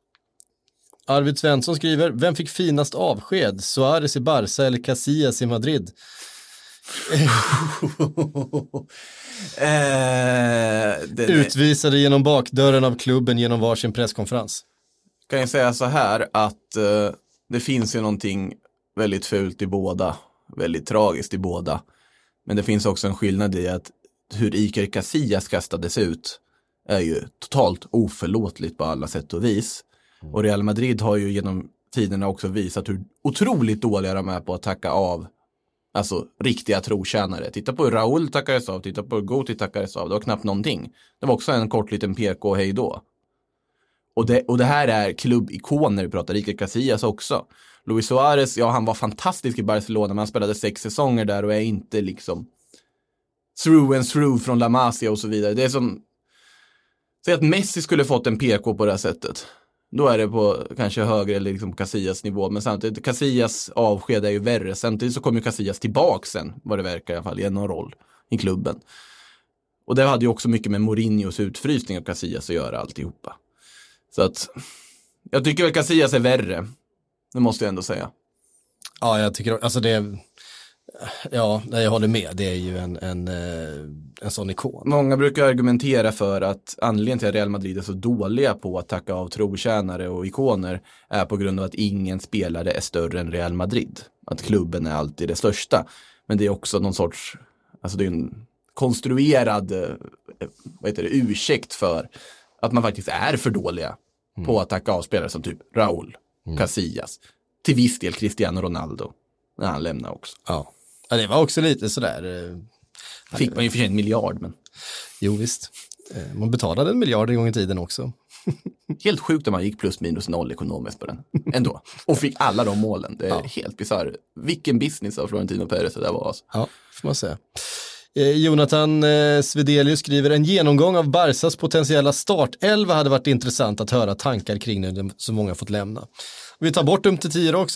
Arvid Svensson skriver, vem fick finast avsked? Suarez i Barca eller Casillas i Madrid? eh, Utvisade genom bakdörren av klubben genom varsin presskonferens. Kan jag säga så här att eh, det finns ju någonting väldigt fult i båda, väldigt tragiskt i båda, men det finns också en skillnad i att hur Iker Casillas kastades ut är ju totalt oförlåtligt på alla sätt och vis. Och Real Madrid har ju genom tiderna också visat hur otroligt dåliga de är på att tacka av, alltså riktiga trotjänare. Titta på hur Raúl tackades av, titta på hur Guti tackades av. Det var knappt någonting. Det var också en kort liten P K hej då. Och det, och det här är klubbikoner, vi pratar Iker Casillas också. Luis Suarez, ja han var fantastisk i Barcelona, men han spelade sex säsonger där och är inte liksom through and through från La Masia och så vidare. Det är som, säg att Messi skulle fått en P K på det här sättet. Då är det på kanske högre eller liksom Casillas nivå. Men samtidigt, Casillas avsked är ju värre. Samtidigt så kommer ju Casillas tillbaka sen, vad det verkar i alla fall, i någon roll i klubben. Och det hade ju också mycket med Mourinhos utfrysning av Casillas att göra alltihopa. Så att, jag tycker väl Casillas är värre. Det måste jag ändå säga. Ja, jag tycker, alltså det är, ja, jag håller med. Det är ju en, en, en sån ikon. Många brukar argumentera för att anledningen till att Real Madrid är så dåliga på att tacka av trotjänare och ikoner är på grund av att ingen spelare är större än Real Madrid. Att klubben är alltid det största. Men det är också någon sorts, alltså det är en konstruerad vad heter det, ursäkt för att man faktiskt är för dåliga mm. på att tacka av spelare som typ Raúl, mm. Casillas, till viss del Cristiano Ronaldo när han lämnar också. Ja. Ja, det var också lite sådär. Fick man ju för sig en miljard, men. Jo visst. Man betalade en miljard en gång i tiden också. Helt sjukt att man gick plus minus noll ekonomiskt på den. Ändå. Och fick alla de målen. Det är ja. helt bizarrt. Vilken business av Florentino Pérez det där var. Alltså. Ja, får man säga. Eh, Jonathan eh, Svedelius skriver, en genomgång av Barsas potentiella startelva hade varit intressant att höra tankar kring när så många fått lämna. Vi tar bort dem till tio också.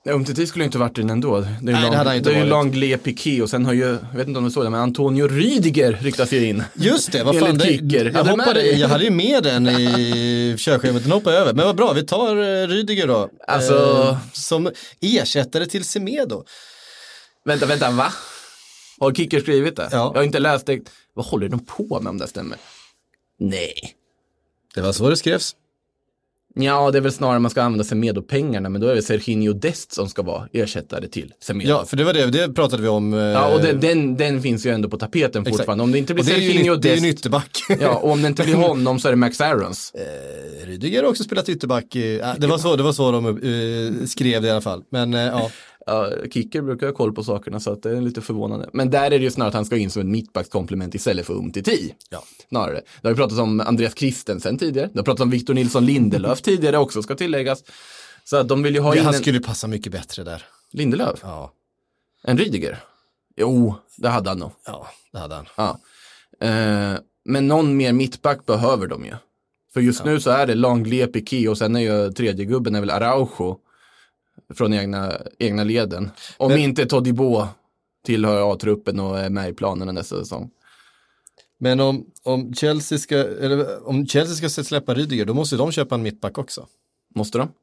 Umtiti skulle ju inte varit in ändå. Det är ju Nej, det hade han inte Lang- varit. Langley, Piqué och sen har ju, jag vet inte om du såg det, men Antonio Rüdiger ryktas ju in. Just det, vad fan, Enligt det, Kicker. jag, Hade du med hoppade, dig? jag hade ju med den i körschemat, den hoppade över. Men vad bra, vi tar eh, Rüdiger då. Alltså- Eh, som ersättare till Semedo. Vänta, vänta, va? Har Kicker skrivit det? Ja. Jag har inte läst det. Vad håller de på med om det stämmer? Nej. Det var så det skrevs. Ja, det är väl snarare man ska använda Semedo-pengarna, men då är det Serginho Dest som ska vara ersättare till Semedo. Ja, för det var det, det pratade vi om. Eh, Ja, och den, den, den finns ju ändå på tapeten exakt. fortfarande. Om det inte blir och det är ju, Serginho nytt- det är ju en Dest, ytterback. ja, och om det inte blir honom så är det Max Aarons. Eh, Rüdiger har också spelat ytterback. Eh, det, var så, det var så de eh, skrev det i alla fall. Men eh, ja. Ja, Kicker brukar ha koll på sakerna så att det är lite förvånande. Men där är det ju snarare att han ska in som en mittbackskomplement istället för Umtiti. Ja. Snarare. Det har ju pratats om Andreas Christensen tidigare. Det har pratats om Victor Nilsson Lindelöf tidigare också, ska tilläggas. Så att de vill ju ha in Han en... skulle passa mycket bättre där. Lindelöf? Ja, En Rüdiger? Jo, det hade han nog. ja det hade han. Ja. Eh, men någon mer mittback behöver de ju. För just Ja. nu så är det Langley, Piqué och sen är ju tredje gubben är väl Araujo från egna, egna leden. Om Men- inte Todibo tillhör A-truppen och är med i planerna nästa säsong. Men om, om, Chelsea ska, eller, om Chelsea ska släppa Rüdiger, då måste de köpa en mittback också. Måste de?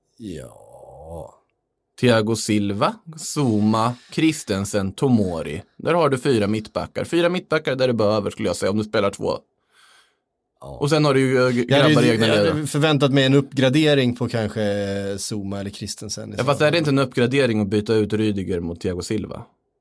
Ja. Thiago Silva, Zuma, Christensen, Tomori. Där har du fyra mittbackar. Fyra mittbackar där du behöver, skulle jag säga, om du spelar två. Och sen har du ju äh, Jag grabbar i hade, egna jag leden. hade förväntat mig en uppgradering på kanske Zuma eller Christensen. Ja, fast är det inte en uppgradering att byta ut Rüdiger mot Thiago Silva?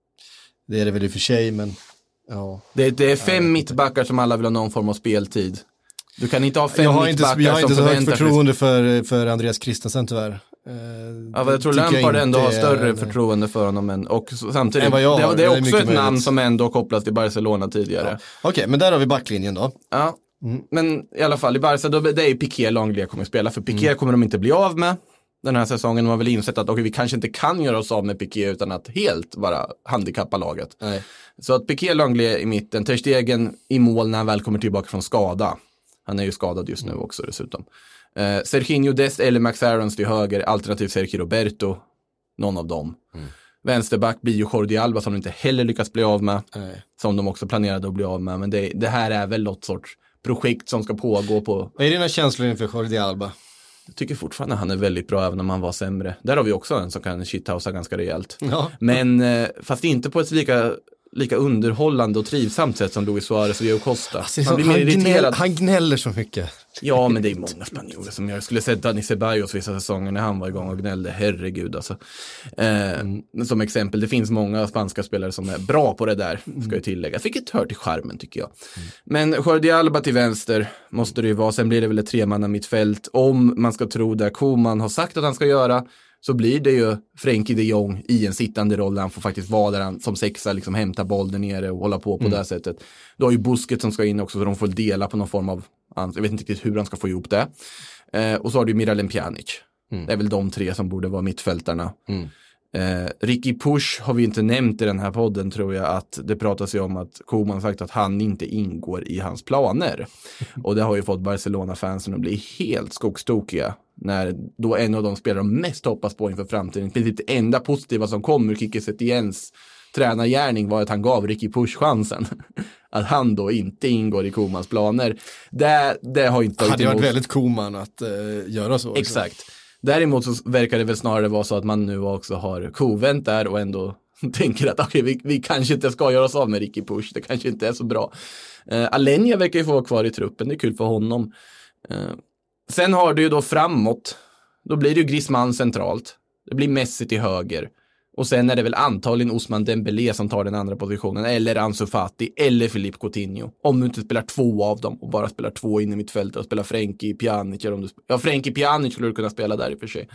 Det är det väl i och för sig, men ja. Det, det är fem mittbackar som alla vill ha någon form av speltid. Du kan inte ha fem Jag har inte, mittbackar jag har som inte så högt förväntar sig... förtroende för, för Andreas Christensen tyvärr. Eh, Ja, jag tror tycker Lampard jag ändå inte har större är- förtroende för honom än, och samtidigt, Än vad jag det, har. det är Det är också mycket ett namn möjligt. som ändå kopplas till Barcelona tidigare. Okej, men där har vi backlinjen då. Ja, men i alla fall i Barca, då, det är ju Piqué Langley kommer att spela, för Piqué Mm. kommer de inte bli av med den här säsongen. De har väl insett att okay, vi kanske inte kan göra oss av med Piqué utan att helt bara handikappa laget. Nej. Så att Piqué Langley i mitten, Ter Stegen i mål när han väl kommer tillbaka från skada. Han är ju skadad just nu också dessutom. Eh, Serginho Dest eller Max Aarons till höger, alternativt Sergio Roberto, någon av dem. Mm. Vänsterback blir ju Jordi Alba som de inte heller lyckas bli av med. Nej. Som de också planerade att bli av med. Men det, det här är väl något sorts projekt som ska pågå på. Vad är dina känslor inför Jordi Alba? Jag tycker fortfarande han är väldigt bra även om han var sämre. Där har vi också en som kan shithousa ganska rejält. Ja. Men eh, fast inte på ett lika, lika underhållande och trivsamt sätt som Luis Suarez och Diego Costa. Alltså, man han, blir mer gnäll, irriterad. han gnäller så mycket. Ja, men det är många spanjorer som jag skulle säga Dani Ceballos vissa säsonger när han var igång och gnällde, herregud alltså. Eh, Mm. Som exempel, det finns många spanska spelare som är bra på det där, ska jag tillägga. Vilket hör till charmen tycker jag. Mm. Men Jordi Alba till vänster måste det ju vara, sen blir det väl ett tremanna mittfält. Om man ska tro det Koeman har sagt att han ska göra, så blir det ju Frenkie de Jong i en sittande roll där han får faktiskt vara där han som sexa liksom hämta boll där nere och hålla på på det här sättet. Då har ju Busquets som ska in också så de får dela på någon form av, jag vet inte riktigt hur han ska få ihop det. Eh, och så har du Miralem Pjanic. Mm. Det är väl de tre som borde vara mittfältarna. Mm. Eh, Ricky Push har vi inte nämnt i den här podden tror jag, att det pratas ju om att Koeman sagt att han inte ingår i hans planer. Och det har ju fått Barcelona-fansen att bli helt skogstokiga när då en av de spelare de mest hoppas på inför framtiden, precis det enda positiva som kom ur Kike Setiens tränargärning var att han gav Ricky Push chansen. Att han då inte ingår i Koemans planer. Det, det har inte Det hade emot. varit väldigt Koeman att uh, göra så. Också. Exakt. Däremot så verkar det väl snarare vara så att man nu också har kovänt där och ändå tänker att okay, vi, vi kanske inte ska göra oss av med Ricky Push. Det kanske inte är så bra. Uh, Alenia verkar ju få vara kvar i truppen. Det är kul för honom. Uh, sen har du ju då framåt. Då blir det ju Griezmann centralt. Det blir Messi till höger. Och sen är det väl antagligen Ousmane Dembélé som tar den andra positionen. Eller Ansu Fati. Eller Philippe Coutinho. Om du inte spelar två av dem. Och bara spelar två in i mittfältet. Och spelar Frenkie Pjanic. Om du sp- ja, Frenkie Pjanic skulle du kunna spela där i och för sig.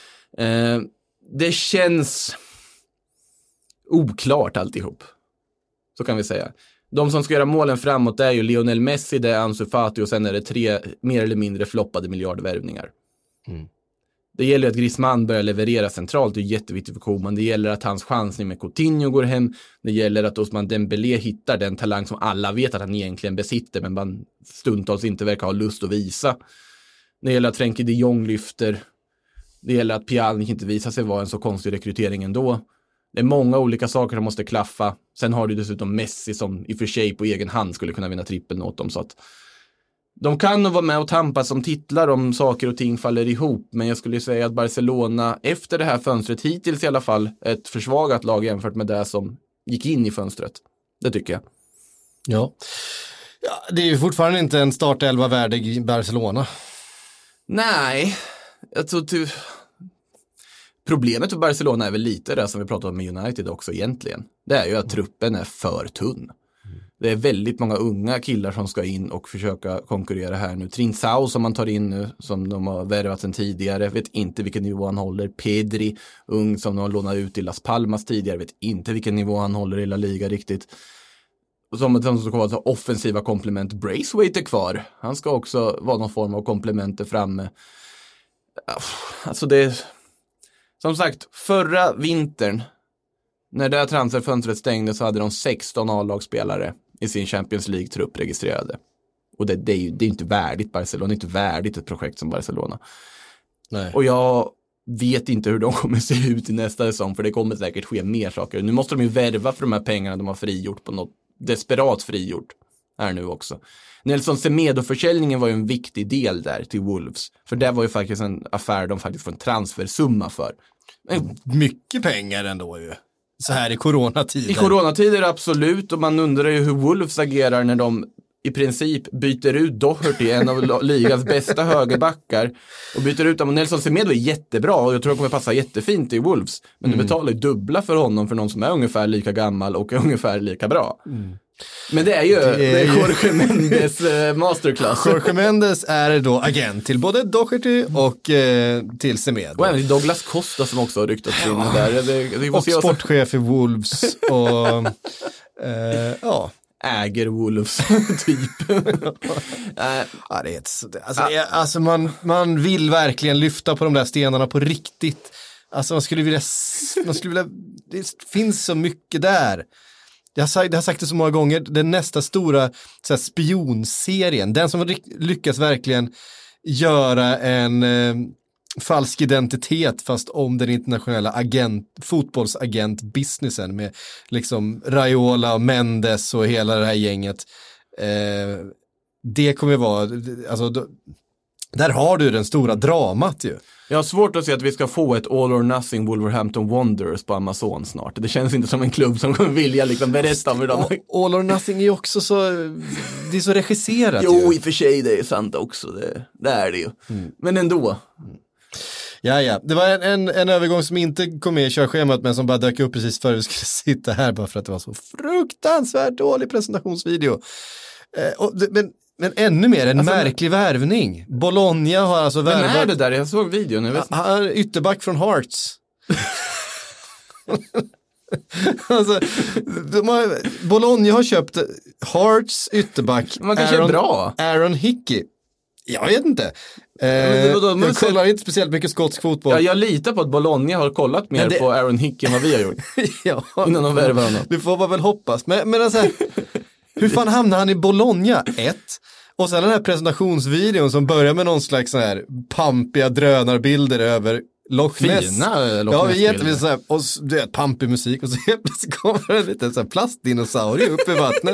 Eh, det känns oklart alltihop. Så kan vi säga. De som ska göra målen framåt det är ju Lionel Messi, det är Ansu Fati och sen är det tre mer eller mindre floppade miljardvärvningar. Mm. Det gäller att Griezmann börjar leverera centralt, det är jätteviktigt för Koeman. Det gäller att hans chansning med Coutinho går hem. Det gäller att Ousmane Dembélé hittar den talang som alla vet att han egentligen besitter men man stundtals inte verkar ha lust att visa. Det gäller att Frenkie de Jong lyfter. Det gäller att Pjanic inte visar sig vara en så konstig rekrytering ändå. Det är många olika saker som måste klaffa. Sen har du dessutom Messi som i och för sig på egen hand skulle kunna vinna trippeln åt dem. Så att de kan nog vara med och tampas som titlar om saker och ting faller ihop. Men jag skulle säga att Barcelona efter det här fönstret hittills i alla fall ett försvagat lag jämfört med det som gick in i fönstret. Det tycker jag. Ja, ja det är ju fortfarande inte en startelva värdig i Barcelona. Nej, jag tror ty... Problemet för Barcelona är väl lite det som vi pratade om med United också egentligen. Det är ju att truppen är för tunn. Det är väldigt många unga killar som ska in och försöka konkurrera här nu. Trincao som man tar in nu, som de har värvat sedan tidigare, vet inte vilken nivå han håller. Pedri, ung som de har lånat ut i Las Palmas tidigare, vet inte vilken nivå han håller i La Liga riktigt. Som, som ska vara offensiva komplement. Braithwaite är kvar. Han ska också vara någon form av komplement framme. Alltså det är... Som sagt, förra vintern när det här transferfönstret stängde så hade de sexton A-lagsspelare i sin Champions League-trupp registrerade. Och det, det är ju det är inte värdigt Barcelona, det är inte värdigt ett projekt som Barcelona. Nej. Och jag vet inte hur de kommer se ut i nästa säsong, för det kommer säkert ske mer saker. Nu måste de ju värva för de här pengarna de har frigjort på något desperat frigjort här nu också. Nelson Semedo-försäljningen var ju en viktig del där till Wolves. För det var ju faktiskt en affär de faktiskt får en transfersumma för. Men mycket pengar ändå ju. Så här i coronatider. I coronatider absolut, och man undrar ju hur Wolves agerar när de i princip byter ut Doherty, en av ligans bästa högerbackar, och byter ut dem. Nelson Semedo är jättebra och jag tror att kommer passa jättefint i Wolves. Men mm. du betalar ju dubbla för honom för någon som är ungefär lika gammal och är ungefär lika bra. Mm. Men det är ju, det är ju... Jorge Mendes uh, masterclass. Jorge Mendes är då agent till både Doherty och uh, till Semedo. Och även till Douglas Costa som också har ryktats in ja. där. Det, det och sportchef i Wolves och uh, ja. Äger Wolves typ. uh, ja, det är ett, alltså, det är, alltså man, man vill verkligen lyfta på de där stenarna på riktigt. Alltså man skulle vilja, man skulle vilja det finns så mycket där. Jag har, sagt, jag har sagt det så många gånger, den nästa stora så här, spionserien, den som lyckas verkligen göra en eh, falsk identitet fast om den internationella agent, fotbollsagent-businessen med liksom Raiola och Mendes och hela det här gänget. Eh, det kommer vara, alltså, då, där har du den stora dramat ju. Jag har svårt att se att vi ska få ett All or Nothing Wolverhampton Wanderers på Amazon snart. Det känns inte som en klubb som kommer vilja liksom berätta om hur de... All or Nothing är också så... Det är så regisserat. Jo, ju. i och för sig det är sant också. Det, det är det ju. Mm. Men ändå. Mm. Ja, ja. Det var en, en, en övergång som inte kom med i körschemat men som bara dök upp precis före vi skulle sitta här bara för att det var så fruktansvärt dålig presentationsvideo. Eh, och, men... Men ännu mer, en alltså, märklig värvning. Bologna har alltså värvat... Men är det där? Jag såg videon. Jag vet inte. Han är ytterback från Hearts. alltså, de har, Bologna har köpt Hearts ytterback. Man kanske Aaron, är bra. Aaron Hickey. Jag vet inte. Eh, jag kollar inte speciellt mycket skotsk fotboll. Ja, jag litar på att Bologna har kollat mer det... på Aaron Hickey än vad vi har gjort. ja, innan de värvar honom. Det får man väl hoppas. Men, men alltså... Hur fan hamnar han i Bologna? Ett. Och sen den här presentationsvideon som börjar med någon slags så här pampiga drönarbilder över Loch Ness. Fina Loch Ja, Ness. vi är jättevis så här, och du vet, pampig musik och så helt plötsligt kommer en liten så här plastdinosaurie upp i vattnet.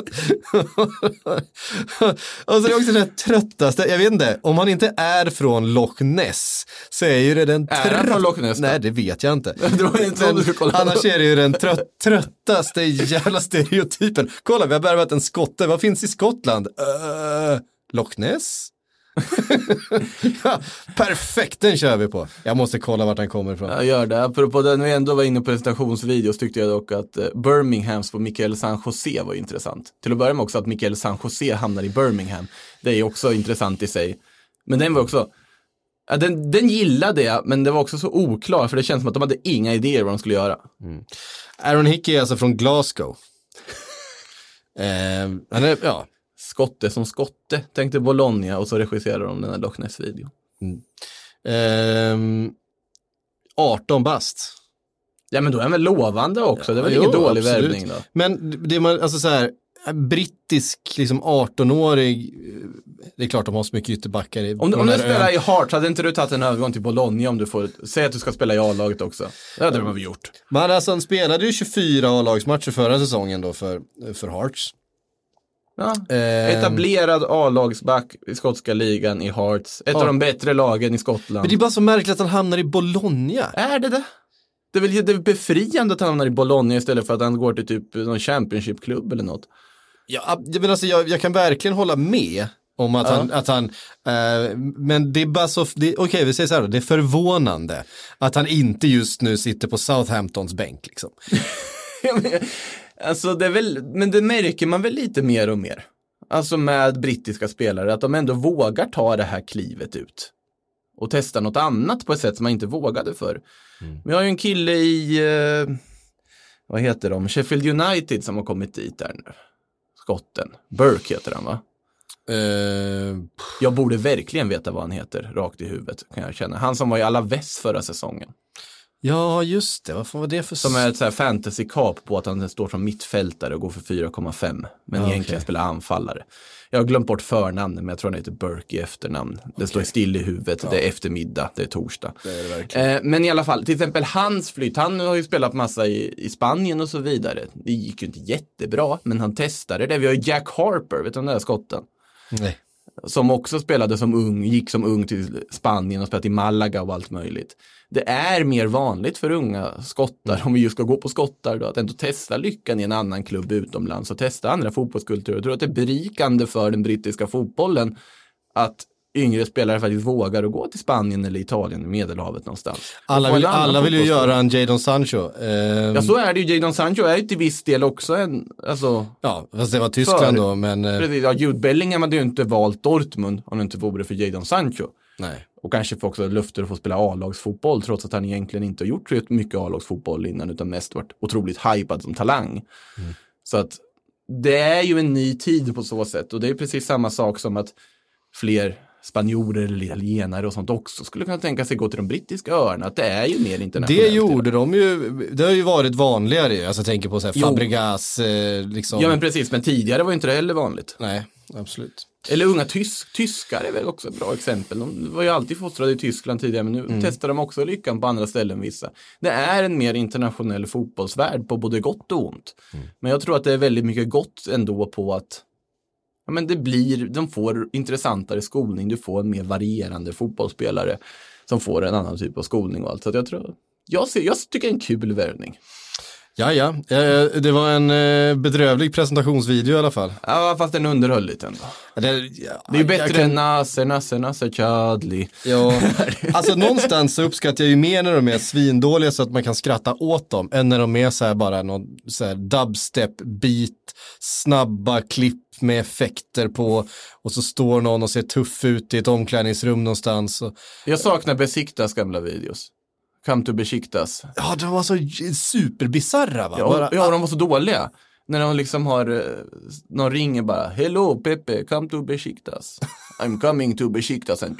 och så är det också den tröttaste, jag vet inte, om han inte är från Loch Ness så är ju det den tröttaste. Är han från Loch Ness? Nej, det vet jag inte. det var inte Men, annars är det ju den trött, tröttaste jävla stereotypen. Kolla, vi har bärvat en skotte. Vad finns i Skottland? Uh, Loch Ness? ja, perfekt, den kör vi på. Jag måste kolla vart han kommer ifrån. Jag gör det. Apropå den vi ändå var inne på presentationsvideos tyckte jag dock att Birminghams på Mikel San Jose var intressant. Till att börja med också att Mikel San Jose hamnar i Birmingham. Det är också intressant i sig. Men den var också ja, den, den gillade jag, men det var också så oklar för det känns som att de hade inga idéer vad de skulle göra. Mm. Aaron Hickey är alltså från Glasgow. eh, han är, ja Skotte som skotte, tänkte Bologna och så regisserar de den här Loch Ness-videon. Mm. Ehm, arton bast. Ja, men då är han väl lovande också. Det var ja, ingen jo, dålig absolut. värvning då. Men det man, alltså så här, brittisk liksom arton-årig, det är klart de har så mycket ytterbackar i, Om, om du spelar i Hearts, hade inte du tagit en övergång till Bologna om du får säga att du ska spela i A-laget också? Det hade de väl gjort. Men alltså han spelade ju tjugofyra A-lagsmatcher förra säsongen då för, för Hearts. Ja. Eh, Etablerad A-lagsback i skotska ligan i Hearts. Ett ja. av de bättre lagen i Skottland. Men det är bara så märkligt att han hamnar i Bologna. Är det det? Det är väl det är befriande att han hamnar i Bologna istället för att han går till typ någon championship-klubb eller något. Ja, men alltså jag, jag kan verkligen hålla med om att Ja. han, att han eh, men det är bara så, okej okay, vi säger så här då, det är förvånande att han inte just nu sitter på Southamptons bänk liksom. Alltså det är väl, men det märker man väl lite mer och mer. Alltså med brittiska spelare, att de ändå vågar ta det här klivet ut. Och testa något annat på ett sätt som man inte vågade för. Mm. Vi har ju en kille i, eh, vad heter de? Sheffield United som har kommit dit där nu. Skotten. Burke heter han va? Uh, jag borde verkligen veta vad han heter, rakt i huvudet kan jag känna. Han som var i Alaves förra säsongen. Ja, just det. Vad var det för... Som är ett så här fantasy-kap på att han står som mittfältare och går för fyra komma fem. Men ah, egentligen okay. spelar anfallare. Jag har glömt bort förnamnet, men jag tror han heter Burke i efternamn. Det okay. står still i huvudet, ja. Det är eftermiddag, det är torsdag. Det är det verkligen. Eh, men i alla fall, till exempel hans flytt. Han har ju spelat massa i, i Spanien och så vidare. Det gick ju inte jättebra, men han testade det. Vi har ju Jack Harper, vet du om det är skotten? Nej. Som också spelade som ung, gick som ung till Spanien och spelade i Malaga och allt möjligt. Det är mer vanligt för unga skottar, om vi just ska gå på skottar då, att ändå testa lyckan i en annan klubb utomlands och testa andra fotbollskulturer. Jag tror att det är berikande för den brittiska fotbollen att yngre spelare faktiskt vågar att gå till Spanien eller Italien i Medelhavet någonstans. Alla vill, alla vill ju göra en Jadon Sancho. Eh, ja, så är det ju. Jadon Sancho är ju till viss del också en, alltså... Ja, fast det var Tyskland för, då, men... Eh, precis, ja, Jude Bellingham hade ju inte valt Dortmund om det inte vore för Jadon Sancho. Nej. Och kanske får också löfter att få spela A-lagsfotboll trots att han egentligen inte har gjort så mycket A-lagsfotboll innan utan mest varit otroligt hypad som talang. Mm. Så att det är ju en ny tid på så sätt och det är precis samma sak som att fler spanjorer eller italienare och sånt också skulle kunna tänka sig gå till de brittiska öarna, att det är ju mer internationellt. Det gjorde de ju, det har ju varit vanligare, alltså jag tänker på så här Fabregas eh, liksom. Ja men precis, men tidigare var inte det heller vanligt. Nej, absolut. Eller unga tysk, tyskar är väl också ett bra exempel. De var ju alltid fostrade i Tyskland tidigare, men nu mm. testar de också lyckan på andra ställen vissa. Det är en mer internationell fotbollsvärld på både gott och ont. Mm. Men jag tror att det är väldigt mycket gott ändå på att ja, men det blir, de får intressantare skolning, du får en mer varierande fotbollsspelare som får en annan typ av skolning och allt. Så att jag tror, jag, ser, jag tycker det är en kul värvning. Ja, ja. Det var en bedrövlig presentationsvideo i alla fall. Ja, fast den underhöll lite ändå. Det, ja, det är ju bättre kan... än Nasser, Nasser, Nasser, Chadli. Ja, alltså någonstans så uppskattar jag ju mer när de är svindåliga så att man kan skratta åt dem än när de är så här bara någon så här dubstep-beat, snabba klipp med effekter på och så står någon och ser tuff ut i ett omklädningsrum någonstans. Och... Jag saknar Besiktas gamla videos. Come to Besiktas. Ja, de var så superbizarra va? Ja, bara, ja, de var så dåliga. När de liksom har, någon ringer bara, hello Pepe, come to Besiktas. I'm coming to Besiktas. And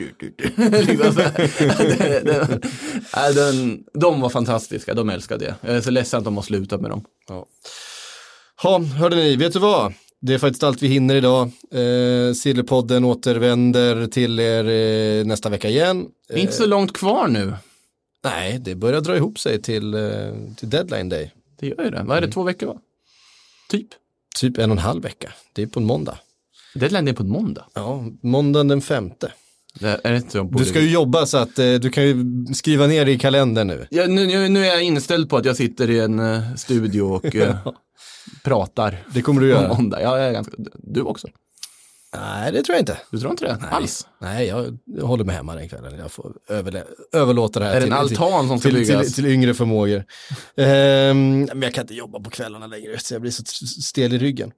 den, de var fantastiska, de älskade det. Jag är så ledsen att de har slutat med dem. Ja, ha, hörde ni, vet du vad? Det är faktiskt allt vi hinner idag. Eh, Sillypodden återvänder till er eh, nästa vecka igen. Eh, Inte så långt kvar nu. Nej, det börjar dra ihop sig till, till deadline day. Det gör ju det. Vad är det, mm. två veckor va? Typ? Typ en och en halv vecka. Det är på en måndag. Deadline är på en måndag? Ja, måndagen den femte. Det är inte så du ska ju jobba så att du kan ju skriva ner det i kalendern nu. Ja, nu, nu är jag inställd på att jag sitter i en uh, studio och uh, pratar. Det kommer du göra. Måndag. Ja, jag är ganska... Du också? Nej, det tror jag inte. Du tror inte det? Nej, alls? Nej, jag, jag håller mig hemma den kvällen. Jag får överlä- överlåta det här är till, det en altan som ska till, byggas? till, till, till yngre förmågor. ehm, men jag kan inte jobba på kvällarna längre så jag blir så stel i ryggen.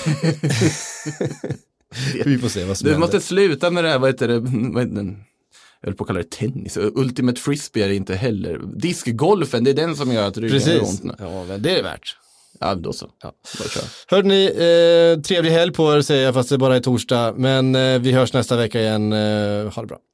Vi får se vad som Du händer. måste sluta med det här, vad heter det? Vad heter det? Jag höll på att kalla det tennis. Ultimate frisbee är det inte heller. Diskgolfen, det är den som gör att ryggen är ont nu. Ja, men det är det värt. Ja, då så. Ja. Hörde ni, eh, trevlig helg på er säger jag fast det bara är torsdag. Men eh, vi hörs nästa vecka igen. Eh, ha det bra.